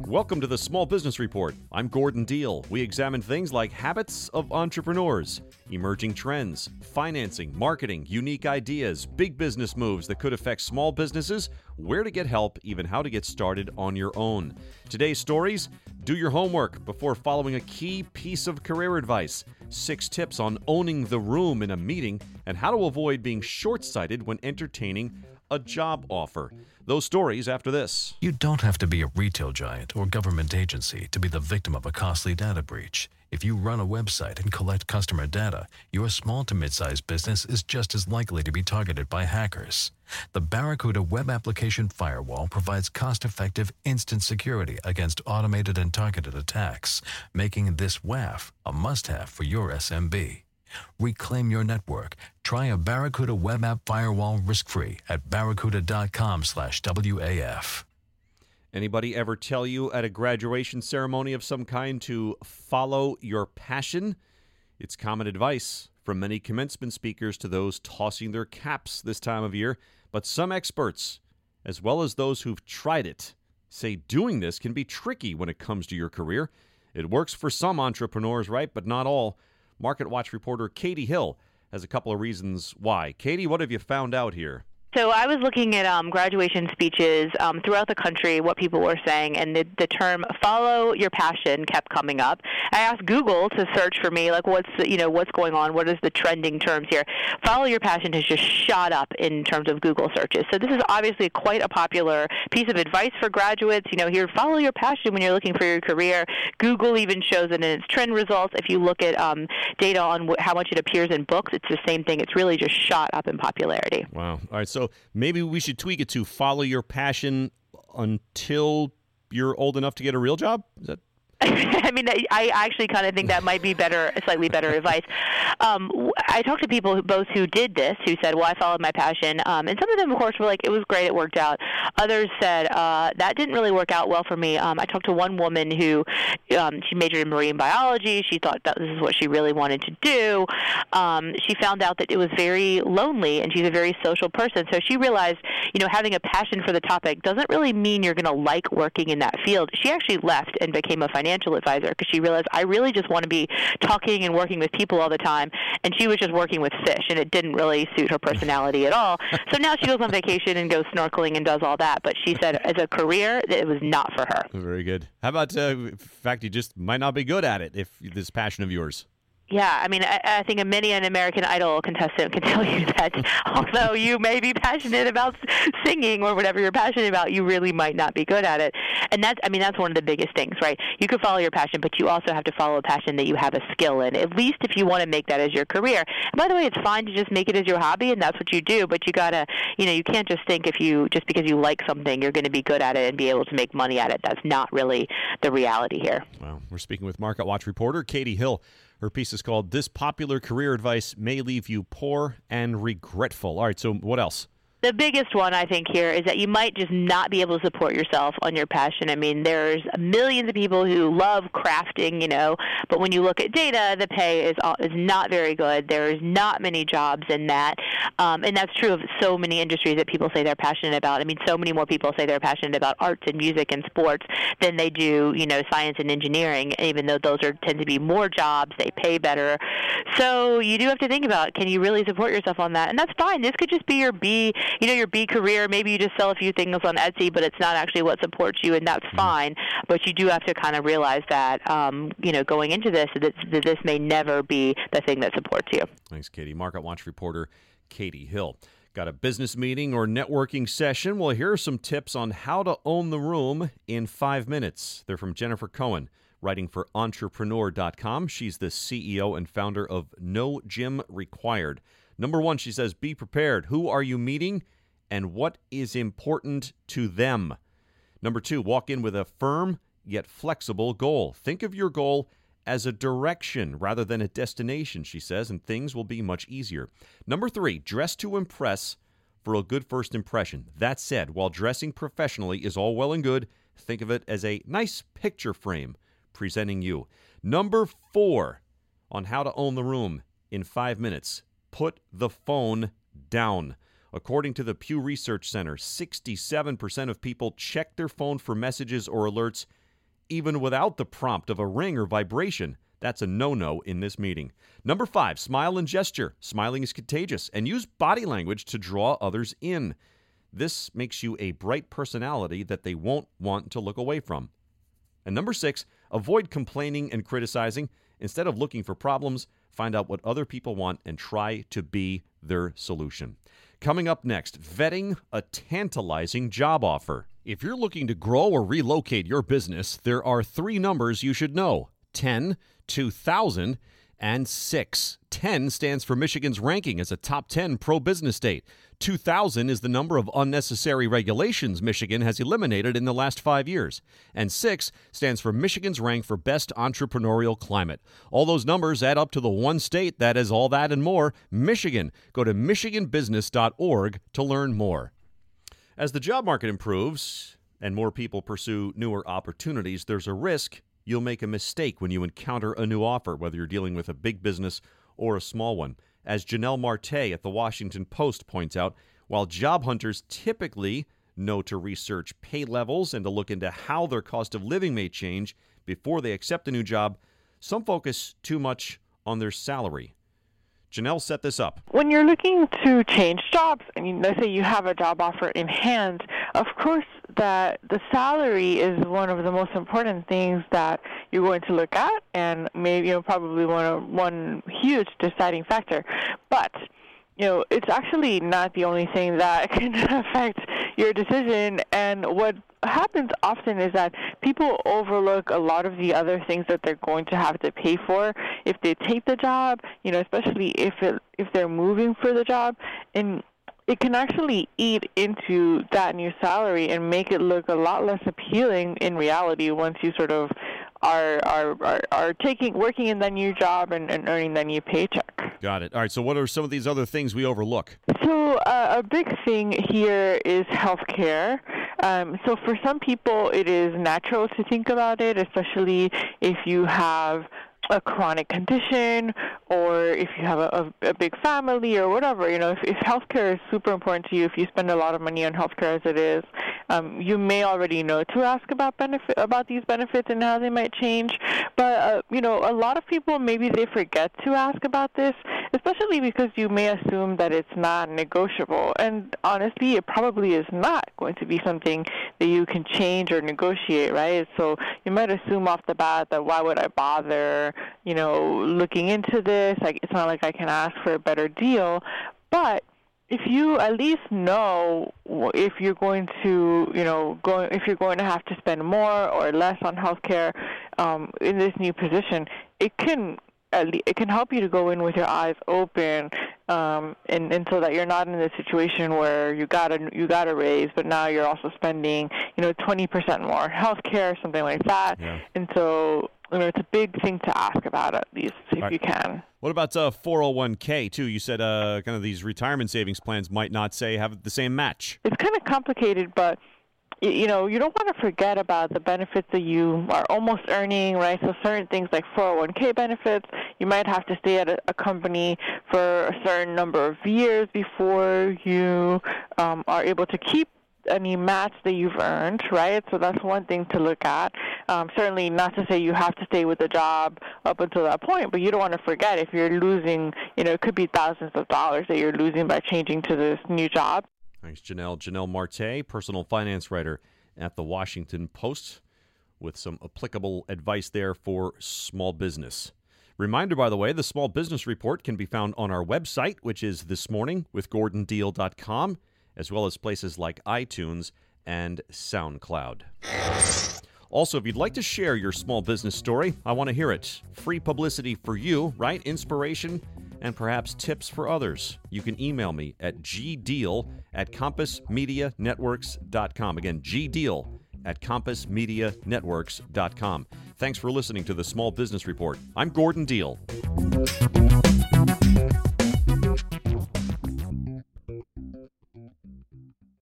Welcome to the Small Business Report. I'm Gordon Deal. We examine things like habits of entrepreneurs, emerging trends, financing, marketing, unique ideas, big business moves that could affect small businesses, where to get help, even how to get started on your own. Today's stories: do your homework before following a key piece of career advice, 6 tips on owning the room in a meeting, and how to avoid being short-sighted when entertaining a job offer. Those stories after this. You don't have to be a retail giant or government agency to be the victim of a costly data breach. If you run a website and collect customer data, your small to mid-sized business is just as likely to be targeted by hackers. The Barracuda Web Application Firewall provides cost-effective instant security against automated and targeted attacks, making this WAF a must-have for your SMB. Reclaim your network. Try a Barracuda Web App Firewall risk-free at barracuda.com/WAF. Anybody ever tell you at a graduation ceremony of some kind to follow your passion? It's common advice from many commencement speakers to those tossing their caps this time of year. But some experts, as well as those who've tried it, say doing this can be tricky when it comes to your career. It works for some entrepreneurs, right? But not all. MarketWatch reporter Katie Hill has a couple of reasons why. Katie, what have you found out here? So I was looking at graduation speeches throughout the country, what people were saying, and the term "follow your passion" kept coming up. I asked Google to search for me, like what's going on, what is the trending terms here. "Follow your passion" has just shot up in terms of Google searches. So this is obviously quite a popular piece of advice for graduates. Here, follow your passion when you're looking for your career. Google even shows it in its trend results. If you look at data on how much it appears in books, it's the same thing. It's really just shot up in popularity. Wow. All right, so maybe we should tweak it to follow your passion until you're old enough to get a real job? Is that? I mean, I actually kind of think that might be slightly better advice. I talked to people who did this, who said, well, I followed my passion. And some of them, of course, were like, it was great, it worked out. Others said, that didn't really work out well for me. I talked to one woman who, she majored in marine biology. She thought that this is what she really wanted to do. She found out that it was very lonely, and she's a very social person. So she realized, having a passion for the topic doesn't really mean you're going to like working in that field. She actually left and became a financial advisor because she realized, I really just want to be talking and working with people all the time, and she was just working with fish, and it didn't really suit her personality at all. So now she goes on vacation and goes snorkeling and does all that, but she said as a career, it was not for her. Very good. How about the fact you just might not be good at it if this passion of yours? Yeah, I mean, I think many an American Idol contestant can tell you that although you may be passionate about singing or whatever you're passionate about, you really might not be good at it. And that's one of the biggest things, right? You can follow your passion, but you also have to follow a passion that you have a skill in, at least if you want to make that as your career. And by the way, it's fine to just make it as your hobby, and that's what you do, but you gotta, you can't just think just because you like something, you're going to be good at it and be able to make money at it. That's not really the reality here. Well, we're speaking with MarketWatch reporter Katie Hill. Her piece is called "This Popular Career Advice May Leave You Poor and Regretful." All right, so what else? The biggest one, I think, here is that you might just not be able to support yourself on your passion. I mean, there's millions of people who love crafting, but when you look at data, the pay is not very good. There's not many jobs in that, and that's true of so many industries that people say they're passionate about. I mean, so many more people say they're passionate about arts and music and sports than they do, science and engineering, even though those tend to be more jobs. They pay better. So you do have to think about, can you really support yourself on that? And that's fine. This could just be your B career. Maybe you just sell a few things on Etsy, but it's not actually what supports you, and that's fine. But you do have to kind of realize that, going into this, that this may never be the thing that supports you. Thanks, Katie. MarketWatch reporter Katie Hill. Got a business meeting or networking session? Well, here are some tips on how to own the room in 5 minutes. They're from Jennifer Cohen, writing for Entrepreneur.com. She's the CEO and founder of No Gym Required. Number 1, she says, be prepared. Who are you meeting and what is important to them? Number 2, walk in with a firm yet flexible goal. Think of your goal as a direction rather than a destination, she says, and things will be much easier. Number 3, dress to impress for a good first impression. That said, while dressing professionally is all well and good, think of it as a nice picture frame presenting you. Number 4, on how to own the room in 5 minutes. Put the phone down. According to the Pew Research Center, 67% of people check their phone for messages or alerts even without the prompt of a ring or vibration. That's a no-no in this meeting. Number 5, smile and gesture. Smiling is contagious, and use body language to draw others in. This makes you a bright personality that they won't want to look away from. And number 6, avoid complaining and criticizing. Instead of looking for problems, find out what other people want and try to be their solution. Coming up next, vetting a tantalizing job offer. If you're looking to grow or relocate your business, there are 3 numbers you should know: 10, 2000, and 6. 10 stands for Michigan's ranking as a top 10 pro-business state. 2000 is the number of unnecessary regulations Michigan has eliminated in the last 5 years. And 6 stands for Michigan's rank for best entrepreneurial climate. All those numbers add up to the one state that is all that and more, Michigan. Go to michiganbusiness.org to learn more. As the job market improves and more people pursue newer opportunities, there's a risk you'll make a mistake when you encounter a new offer, whether you're dealing with a big business or a small one. As Janelle Marte at the Washington Post points out, while job hunters typically know to research pay levels and to look into how their cost of living may change before they accept a new job, some focus too much on their salary. Janelle set this up. When you're looking to change jobs, and let's say you have a job offer in hand, of course that the salary is one of the most important things that you're going to look at, and maybe probably one huge deciding factor. But it's actually not the only thing that can affect your decision. And what happens often is that people overlook a lot of the other things that they're going to have to pay for if they take the job, especially if they're moving for the job. And it can actually eat into that new salary and make it look a lot less appealing in reality once you sort of are working in that new job and earning that new paycheck. Got it. All right, so what are some of these other things we overlook? So a big thing here is healthcare. So for some people, it is natural to think about it, especially if you have a chronic condition or if you have a big family or whatever. If healthcare is super important to you, if you spend a lot of money on healthcare as it is, you may already know to ask about these benefits and how they might change. But a lot of people, maybe they forget to ask about this, especially because you may assume that it's not negotiable. And honestly, it probably is not going to be something that you can change or negotiate, right? So you might assume off the bat that why would I bother, looking into this? Like, it's not like I can ask for a better deal. But if you at least know if you're going to, if you're going to have to spend more or less on healthcare in this new position, it can help you to go in with your eyes open, and so that you're not in a situation where you got a raise, but now you're also spending 20% more healthcare, something like that. Yeah. And so it's a big thing to ask about, at least if you can. What about 401k too? You said kind of these retirement savings plans might not have the same match. It's kind of complicated, but you don't want to forget about the benefits that you are almost earning, right? So certain things like 401k benefits, you might have to stay at a company for a certain number of years before you are able to keep any match that you've earned, right? So that's one thing to look at. Certainly not to say you have to stay with the job up until that point, but you don't want to forget if you're losing, it could be thousands of dollars that you're losing by changing to this new job. Thanks, Janelle. Janelle Marte, personal finance writer at the Washington Post, with some applicable advice there for small business. Reminder, by the way, the Small Business Report can be found on our website, which is thismorningwithgordondeal.com, as well as places like iTunes and SoundCloud. Also, if you'd like to share your small business story, I want to hear it. Free publicity for you, right? Inspiration and perhaps tips for others. You can email me at gdeal@compassmedianetworks.com. Again, gdeal@compassmedianetworks.com. Thanks for listening to the Small Business Report. I'm Gordon Deal.